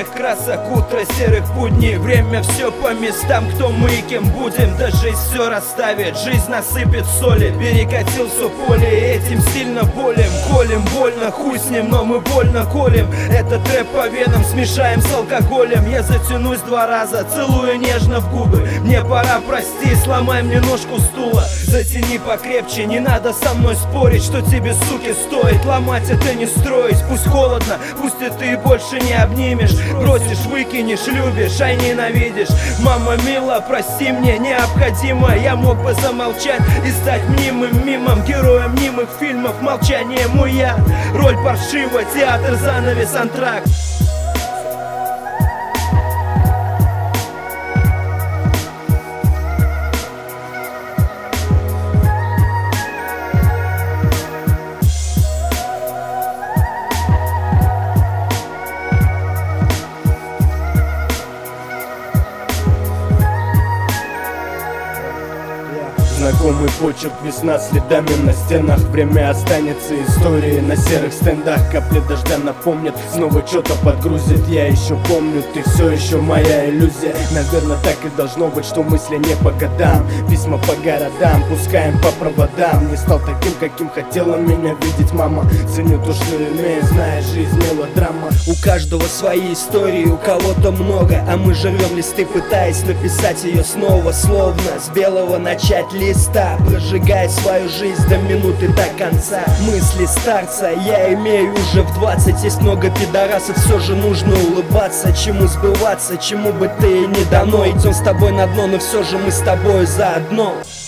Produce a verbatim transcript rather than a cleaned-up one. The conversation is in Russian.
серых красок, утро серых будней. Время все по местам, кто мы и кем будем. Да жизнь все расставит, жизнь насыпет соли. Перекатил все поле, этим сильно болим. Колем больно, хуй с ним, но мы больно колем. Этот рэп по венам смешаем с алкоголем. Я затянусь два раза, целую нежно в губы. Мне пора, прости, сломай мне ножку стула. Затяни покрепче, не надо со мной спорить, что тебе, суки, стоит ломать это не строить. Пусть холодно, пусть и ты больше не обнимешь. Бросишь, выкинешь, любишь, а ненавидишь. Мама мила, прости, мне необходимо. Я мог бы замолчать и стать мнимым мимом, героем мнимых фильмов. Молчание мой я, роль паршива, театр, занавес, антракт. Знакомый почерк, весна следами на стенах. Время останется историей на серых стендах. Капли дождя напомнят, снова что-то подгрузит. Я еще помню, ты все еще моя иллюзия. Наверное, так и должно быть, что мысли не по годам. Письма по городам, пускаем по проводам. Не стал таким, каким хотела меня видеть мама. Ценю то, что имею, зная жизнь мелодрама. У каждого свои истории, у кого-то много, а мы жрем листы, пытаясь написать ее снова. Словно с белого начать листа, прожигая свою жизнь до минуты до конца. Мысли старца я имею уже в двадцать. Есть много пидорасов, все же нужно улыбаться. Чему сбываться, чему бы ты и не дано. Идем с тобой на дно, но все же мы с тобой заодно.